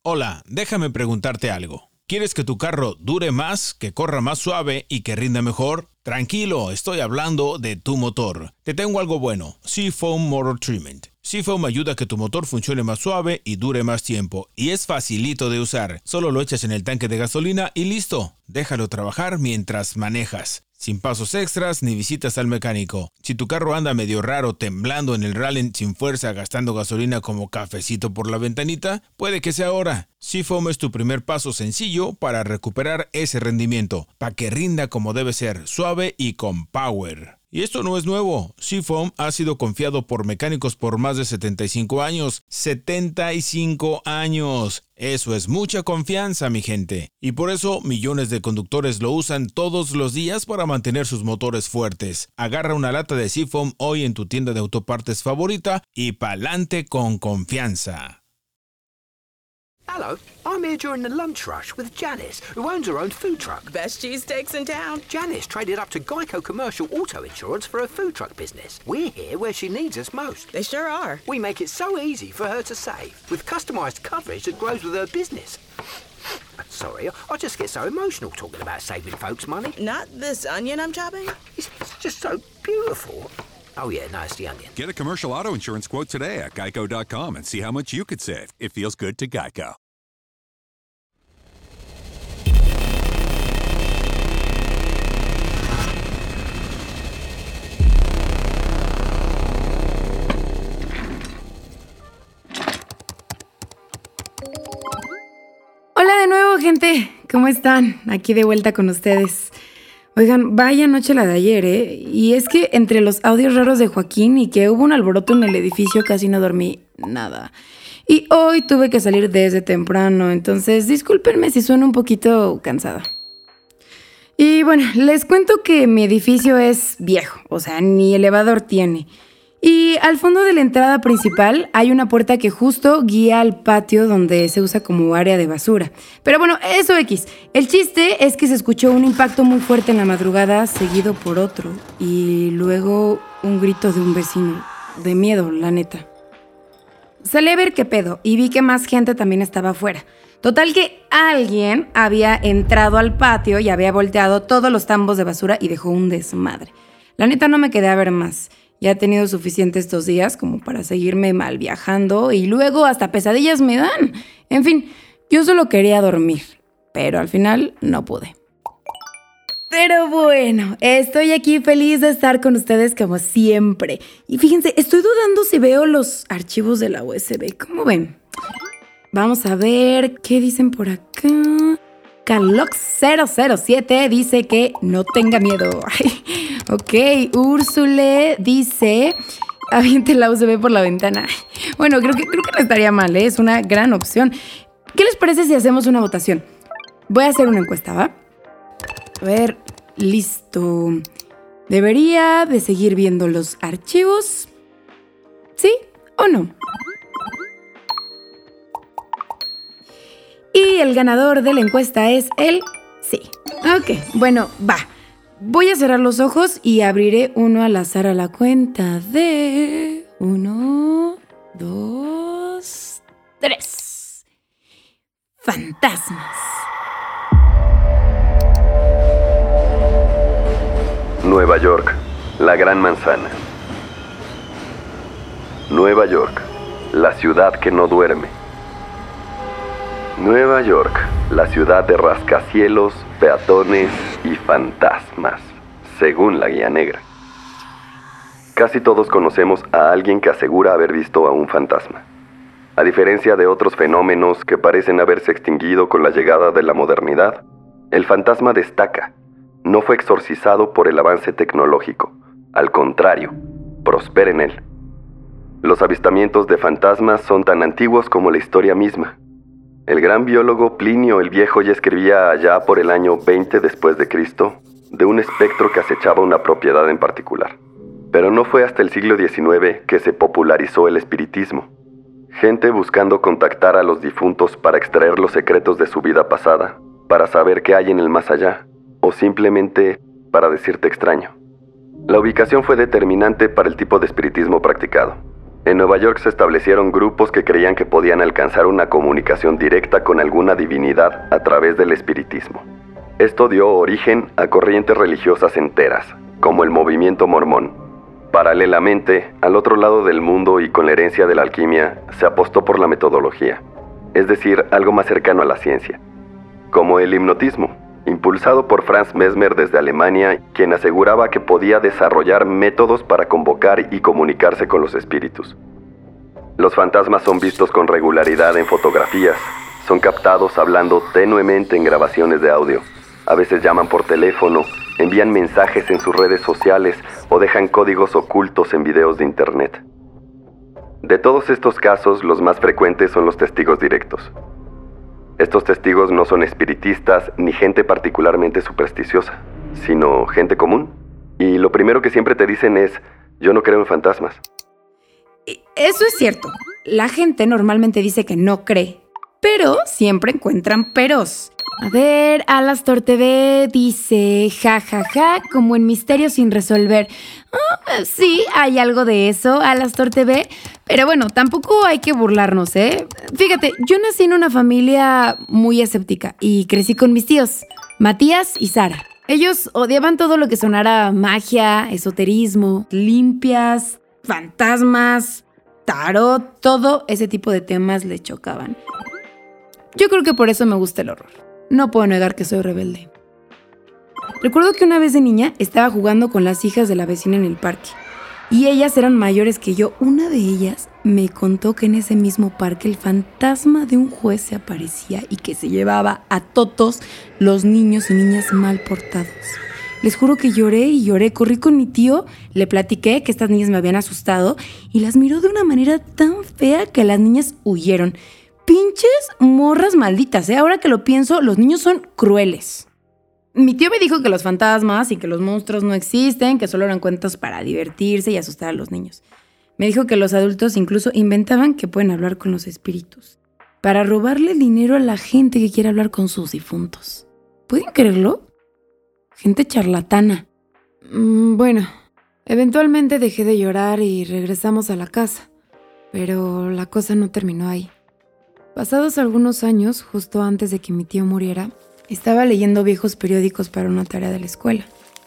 Hola, déjame preguntarte algo. ¿Quieres que tu carro dure más, que corra más suave y que rinda mejor? Tranquilo, estoy hablando de tu motor. Te tengo algo bueno, Seafoam Motor Treatment. Seafoam ayuda a que tu motor funcione más suave y dure más tiempo. Y es facilito de usar. Solo lo echas en el tanque de gasolina y listo. Déjalo trabajar mientras manejas. Sin pasos extras ni visitas al mecánico. Si tu carro anda medio raro, temblando en el rally sin fuerza, gastando gasolina como cafecito por la ventanita, puede que sea ahora. Seafoam es tu primer paso sencillo para recuperar ese rendimiento, para que rinda como debe ser, suave y con power. Y esto no es nuevo. Seafoam ha sido confiado por mecánicos por más de 75 años. ¡75 años! Eso es mucha confianza, mi gente. Y por eso millones de conductores lo usan todos los días para mantener sus motores fuertes. Agarra una lata de Seafoam hoy en tu tienda de autopartes favorita y pa'lante con confianza. Hello, I'm here during the lunch rush with Janice, who owns her own food truck. Best cheesesteaks in town. Janice traded up to Geico Commercial Auto Insurance for her food truck business. We're here where she needs us most. They sure are. We make it so easy for her to save, with customized coverage that grows with her business. Sorry, I just get so emotional talking about saving folks money. Not this onion I'm chopping? It's just so beautiful. Oh yeah, no, it's the onion. Get a commercial auto insurance quote today at geico.com and see how much you could save. It feels good to Geico. Hola de nuevo, gente. ¿Cómo están? Aquí de vuelta con ustedes. Oigan, vaya noche la de ayer, ¿eh? Y es que entre los audios raros de Joaquín y que hubo un alboroto en el edificio casi no dormí nada. Y hoy tuve que salir desde temprano, entonces discúlpenme si sueno un poquito cansada. Y bueno, les cuento que mi edificio es viejo, o sea, ni elevador tiene. Y al fondo de la entrada principal hay una puerta que justo guía al patio donde se usa como área de basura. Pero bueno, eso X. El chiste es que se escuchó un impacto muy fuerte en la madrugada, seguido por otro. Y luego un grito de un vecino. De miedo, la neta. Salí a ver qué pedo y vi que más gente también estaba afuera. Total que alguien había entrado al patio y había volteado todos los tambos de basura y dejó un desmadre. La neta no me quedé a ver más. Ya he tenido suficiente estos días como para seguirme mal viajando y luego hasta pesadillas me dan. En fin, yo solo quería dormir, pero al final no pude. Pero bueno, estoy aquí feliz de estar con ustedes como siempre. Y fíjense, estoy dudando si veo los archivos de la USB. ¿Cómo ven? Vamos a ver qué dicen por acá. Carlox007 dice que no tenga miedo. Ok, Úrsule dice aviente la USB por la ventana. Bueno, creo que no estaría mal, ¿eh? Es una gran opción. ¿Qué les parece si hacemos una votación? Voy a hacer una encuesta, ¿va? A ver, listo. ¿Debería de seguir viendo los archivos? ¿Sí o no? Y el ganador de la encuesta es el sí. Ok, bueno, va. Voy a cerrar los ojos y abriré uno al azar a la cuenta de 1, 2, 3. Fantasmas. Nueva York, la Gran Manzana. Nueva York, la ciudad que no duerme. Nueva York, la ciudad de rascacielos, peatones y fantasmas, según la Guía Negra. Casi todos conocemos a alguien que asegura haber visto a un fantasma. A diferencia de otros fenómenos que parecen haberse extinguido con la llegada de la modernidad, el fantasma destaca. No fue exorcizado por el avance tecnológico. Al contrario, prospera en él. Los avistamientos de fantasmas son tan antiguos como la historia misma. El gran biólogo Plinio el Viejo ya escribía allá por el año 20 después de Cristo de un espectro que acechaba una propiedad en particular. Pero no fue hasta el siglo XIX que se popularizó el espiritismo. Gente buscando contactar a los difuntos para extraer los secretos de su vida pasada, para saber qué hay en el más allá, o simplemente para decirte extraño. La ubicación fue determinante para el tipo de espiritismo practicado. En Nueva York se establecieron grupos que creían que podían alcanzar una comunicación directa con alguna divinidad a través del espiritismo. Esto dio origen a corrientes religiosas enteras, como el movimiento mormón. Paralelamente, al otro lado del mundo y con la herencia de la alquimia, se apostó por la metodología, es decir, algo más cercano a la ciencia, como el hipnotismo, impulsado por Franz Mesmer desde Alemania, quien aseguraba que podía desarrollar métodos para convocar y comunicarse con los espíritus. Los fantasmas son vistos con regularidad en fotografías, son captados hablando tenuemente en grabaciones de audio, a veces llaman por teléfono, envían mensajes en sus redes sociales o dejan códigos ocultos en videos de internet. De todos estos casos, los más frecuentes son los testigos directos. Estos testigos no son espiritistas ni gente particularmente supersticiosa, sino gente común. Y lo primero que siempre te dicen es, yo no creo en fantasmas. Eso es cierto. La gente normalmente dice que no cree, pero siempre encuentran peros. A ver, Alastor TV dice, jajaja, como en Misterio sin resolver. Sí, hay algo de eso, Alastor TV, pero bueno, tampoco hay que burlarnos, ¿eh? Fíjate, yo nací en una familia muy escéptica y crecí con mis tíos, Matías y Sara. Ellos odiaban todo lo que sonara magia, esoterismo, limpias, fantasmas, tarot, todo ese tipo de temas les chocaban. Yo creo que por eso me gusta el horror. No puedo negar que soy rebelde. Recuerdo que una vez de niña estaba jugando con las hijas de la vecina en el parque. Y ellas eran mayores que yo. Una de ellas me contó que en ese mismo parque el fantasma de un juez se aparecía y que se llevaba a todos los niños y niñas mal portados. Les juro que lloré y lloré. Corrí con mi tío, le platiqué que estas niñas me habían asustado y las miró de una manera tan fea que las niñas huyeron. Pinches morras malditas, ¿eh? Ahora que lo pienso, los niños son crueles. Mi tío me dijo que los fantasmas y que los monstruos no existen, que solo eran cuentos para divertirse y asustar a los niños. Me dijo que los adultos incluso inventaban que pueden hablar con los espíritus, para robarle dinero a la gente que quiere hablar con sus difuntos. ¿Pueden creerlo? Gente charlatana. Bueno, eventualmente dejé de llorar y regresamos a la casa, pero la cosa no terminó ahí. Pasados algunos años, justo antes de que mi tío muriera, estaba leyendo viejos periódicos para una tarea de la escuela.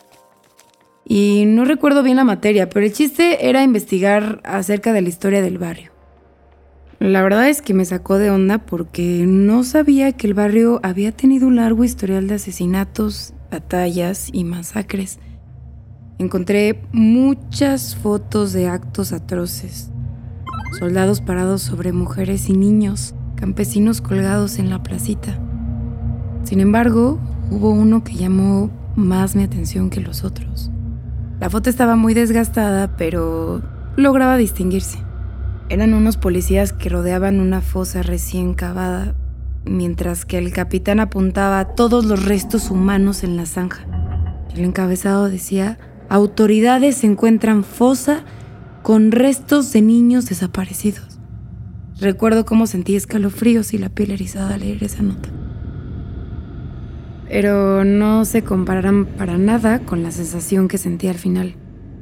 Y no recuerdo bien la materia, pero el chiste era investigar acerca de la historia del barrio. La verdad es que me sacó de onda porque no sabía que el barrio había tenido un largo historial de asesinatos, batallas y masacres. Encontré muchas fotos de actos atroces. Soldados parados sobre mujeres y niños, campesinos colgados en la placita. Sin embargo, hubo uno que llamó más mi atención que los otros. La foto estaba muy desgastada, pero lograba distinguirse. Eran unos policías que rodeaban una fosa recién cavada, mientras que el capitán apuntaba a todos los restos humanos en la zanja. El encabezado decía, autoridades encuentran fosa con restos de niños desaparecidos. Recuerdo cómo sentí escalofríos y la piel erizada al leer esa nota. Pero no se compararán para nada con la sensación que sentí al final.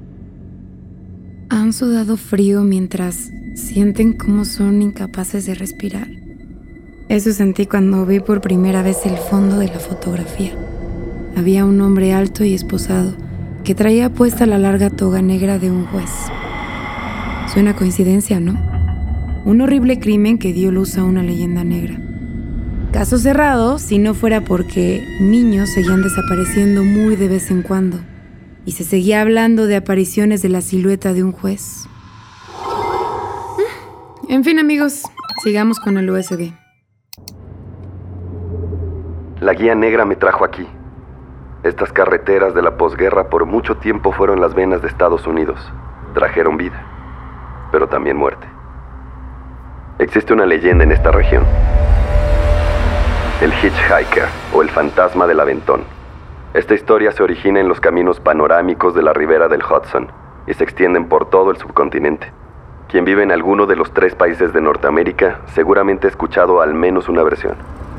¿Han sudado frío mientras sienten cómo son incapaces de respirar? Eso sentí cuando vi por primera vez el fondo de la fotografía. Había un hombre alto y esposado que traía puesta la larga toga negra de un juez. Suena coincidencia, ¿no? Un horrible crimen que dio luz a una leyenda negra. Caso cerrado si no fuera porque niños seguían desapareciendo muy de vez en cuando y se seguía hablando de apariciones de la silueta de un juez. En fin, amigos, sigamos con el USB. La guía negra me trajo aquí. Estas carreteras de la posguerra por mucho tiempo fueron las venas de Estados Unidos. Trajeron vida, pero también muerte. Existe una leyenda en esta región. El Hitchhiker, o el fantasma del aventón. Esta historia se origina en los caminos panorámicos de la ribera del Hudson y se extienden por todo el subcontinente. Quien vive en alguno de los 3 países de Norteamérica seguramente ha escuchado al menos una versión.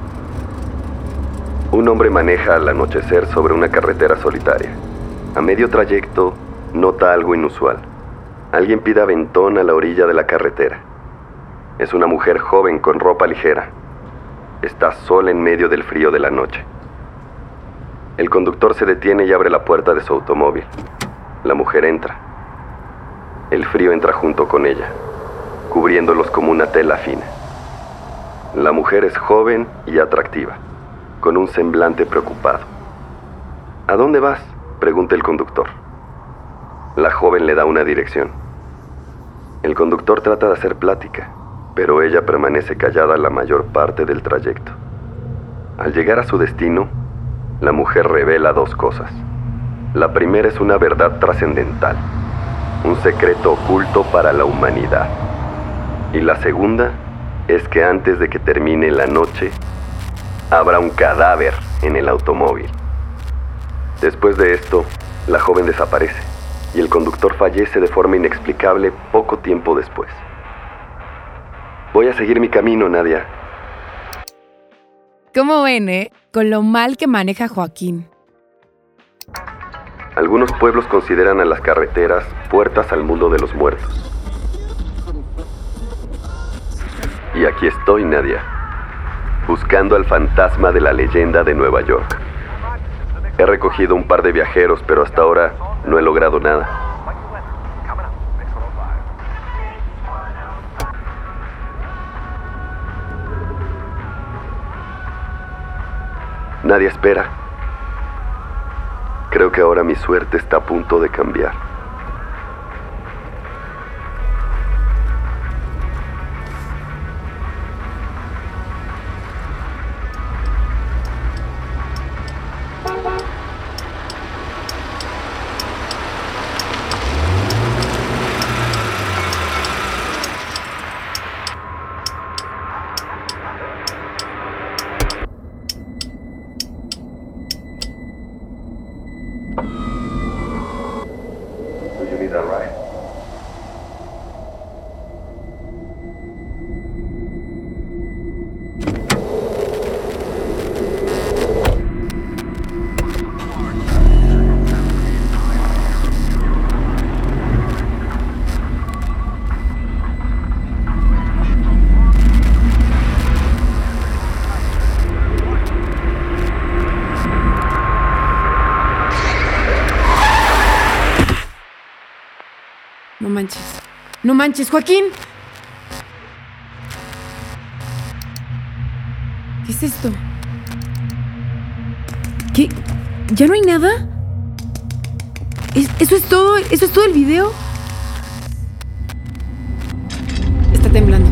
Un hombre maneja al anochecer sobre una carretera solitaria. A medio trayecto, nota algo inusual. Alguien pide aventón a la orilla de la carretera. Es una mujer joven con ropa ligera. Está sola en medio del frío de la noche. El conductor se detiene y abre la puerta de su automóvil. La mujer entra. El frío entra junto con ella, cubriéndolos como una tela fina. La mujer es joven y atractiva, con un semblante preocupado. ¿A dónde vas?, pregunta el conductor. La joven le da una dirección. El conductor trata de hacer plática, pero ella permanece callada la mayor parte del trayecto. Al llegar a su destino, la mujer revela dos cosas. La primera es una verdad trascendental, un secreto oculto para la humanidad. Y la segunda es que antes de que termine la noche, habrá un cadáver en el automóvil. Después de esto, la joven desaparece y el conductor fallece de forma inexplicable poco tiempo después. Voy a seguir mi camino, Nadia. ¿Cómo ven, con lo mal que maneja Joaquín? Algunos pueblos consideran a las carreteras puertas al mundo de los muertos. Y aquí estoy, Nadia, buscando al fantasma de la leyenda de Nueva York. He recogido un par de viajeros, pero hasta ahora no he logrado nada. Nadia, espera. Creo que ahora mi suerte está a punto de cambiar. No manches, Joaquín. ¿Qué es esto? ¿Qué? ¿Ya no hay nada? ¿Eso es todo? ¿Eso es todo el video? Está temblando.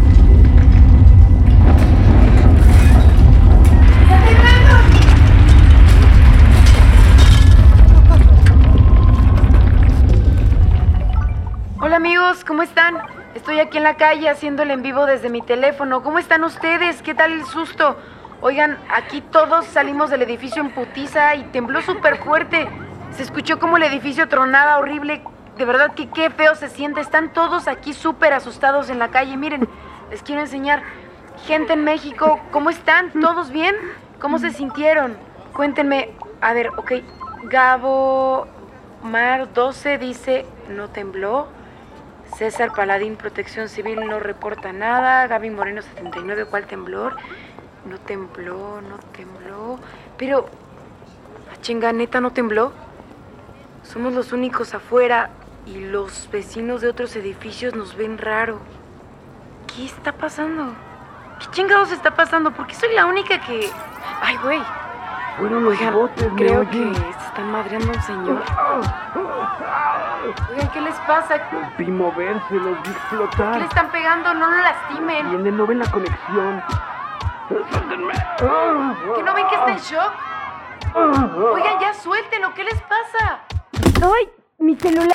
Hola amigos, ¿cómo están? Estoy aquí en la calle haciéndole en vivo desde mi teléfono. ¿Cómo están ustedes? ¿Qué tal el susto? Oigan, aquí todos salimos del edificio en putiza y tembló súper fuerte. Se escuchó como el edificio tronaba horrible. De verdad que qué feo se siente. Están todos aquí súper asustados en la calle. Miren, les quiero enseñar. Gente en México, ¿cómo están? ¿Todos bien? ¿Cómo se sintieron? Cuéntenme. A ver, ok. Gabo Mar 12 dice, no tembló. César Paladín, Protección Civil, no reporta nada. Gaby Moreno, 79, ¿cuál temblor? No tembló. Pero, chinga, ¿neta no tembló? Somos los únicos afuera y los vecinos de otros edificios nos ven raro. ¿Qué está pasando? ¿Qué chingados está pasando? ¿Por qué soy la única que...? Ay, güey. Oigan, creo que se están madreando a un señor. Oigan, ¿qué les pasa? Los vi moverse, los vi explotar. ¿Qué le están pegando? No lo lastimen. Vienen, no ven la conexión. ¡Suéltenme! ¿Que no ven que está en shock? Oigan, ya suéltenlo, ¿qué les pasa? ¡Ay! ¡Mi celular!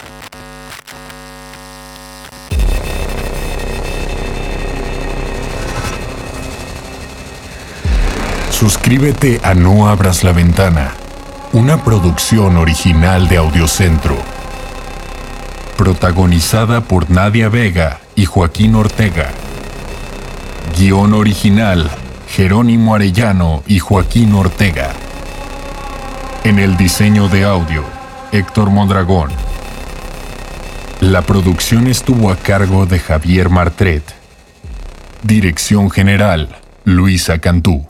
Suscríbete a No Abras la Ventana, una producción original de Audiocentro. Protagonizada por Nadia Vega y Joaquín Ortega. Guión original, Jerónimo Arellano y Joaquín Ortega. En el diseño de audio, Héctor Mondragón. La producción estuvo a cargo de Javier Martret. Dirección General, Luisa Cantú.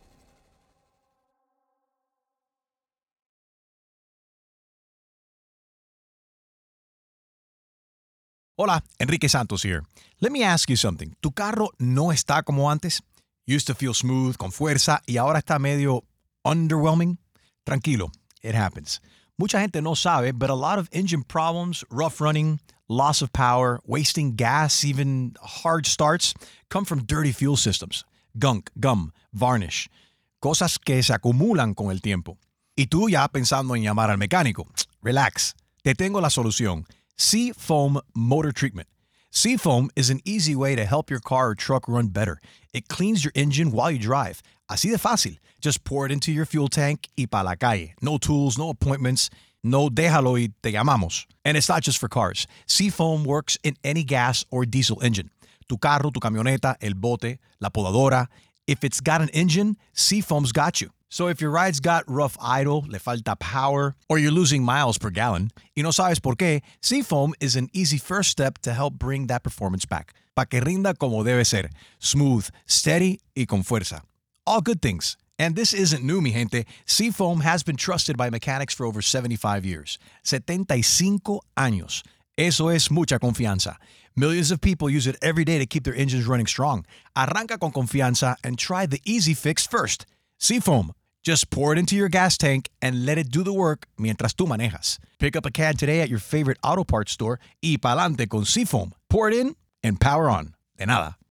Hola, Enrique Santos here. Let me ask you something. ¿Tu carro no está como antes? Used to feel smooth, con fuerza, y ahora está medio underwhelming? Tranquilo, it happens. Mucha gente no sabe, but a lot of engine problems, rough running, loss of power, wasting gas, even hard starts, come from dirty fuel systems. Gunk, gum, varnish. Cosas que se acumulan con el tiempo. Y tú ya pensando en llamar al mecánico. Relax. Te tengo la solución. Seafoam Motor Treatment. Seafoam is an easy way to help your car or truck run better. It cleans your engine while you drive. Así de fácil. Just pour it into your fuel tank y pa' la calle. No tools, no appointments. No déjalo y te llamamos. And it's not just for cars. Seafoam works in any gas or diesel engine. Tu carro, tu camioneta, el bote, la podadora. If it's got an engine, Seafoam's got you. So if your ride's got rough idle, le falta power, or you're losing miles per gallon, y no sabes por qué, Seafoam is an easy first step to help bring that performance back. Pa' que rinda como debe ser. Smooth, steady, y con fuerza. All good things. And this isn't new, mi gente. Seafoam has been trusted by mechanics for over 75 years. 75 años. Eso es mucha confianza. Millions of people use it every day to keep their engines running strong. Arranca con confianza and try the easy fix first. Seafoam. Just pour it into your gas tank and let it do the work mientras tú manejas. Pick up a can today at your favorite auto parts store y pa'lante con Seafoam. Pour it in and power on. De nada.